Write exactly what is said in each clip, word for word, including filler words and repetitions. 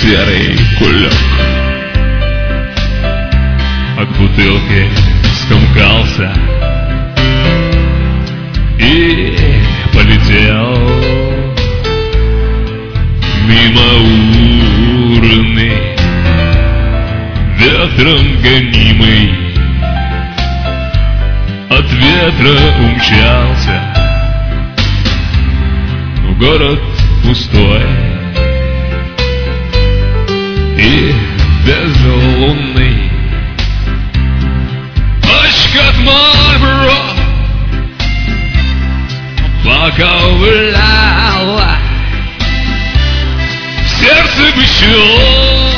серый кулек. От бутылки скомкался и полетел мимо урны, ветром гонимый, от ветра умчался в город пустой и безлунный. Пачка от Мальборо поковыляла, в сердце бычок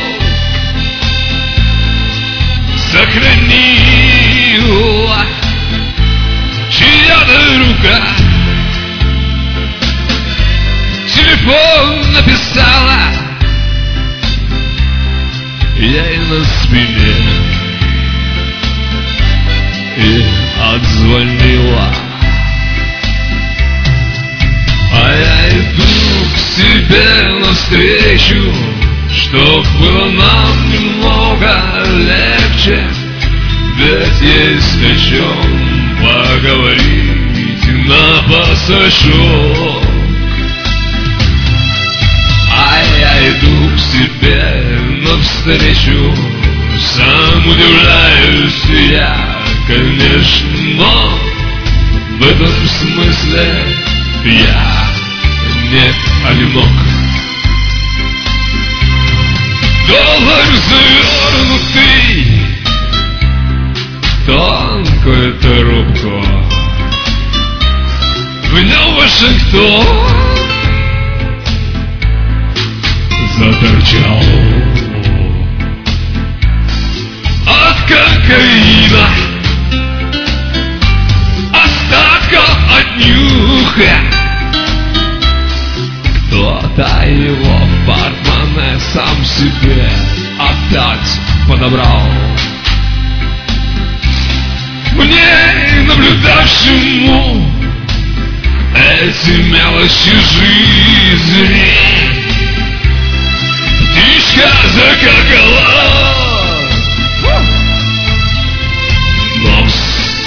сохранила чья-то рука. Телефон написала ей на спине и отзвонила. А я иду к себе навстречу, чтоб было нам немного легче, ведь есть о чем поговорить на пасашок. А я иду к себе навстречу, сам удивляюсь я, конечно, но в этом смысле я не одинок. Доллар завернутый в тонкую трубку, в нем Вашингтон заторчал от кокаина, остатков от нюха. Кто-то его в портмоне сам себе опять подобрал. Мне, наблюдавшему эти мелочи жизни, птичка закакала нос.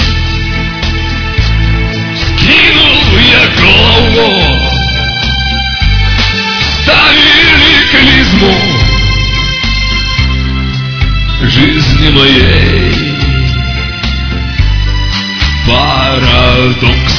Скинул я голову, ставили клизму жизни моей. Парадокс.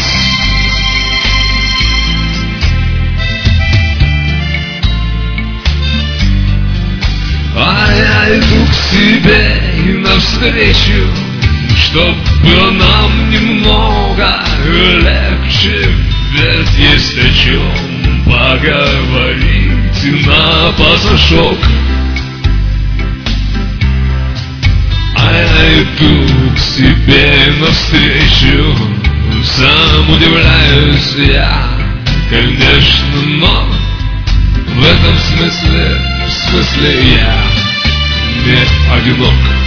А я иду к себе и навстречу, чтоб было нам немного легче, ведь есть о чем поговорить на пасашок. А я иду к себе навстречу, сам удивляюсь я, конечно, но в этом смысле, в смысле я не одинок.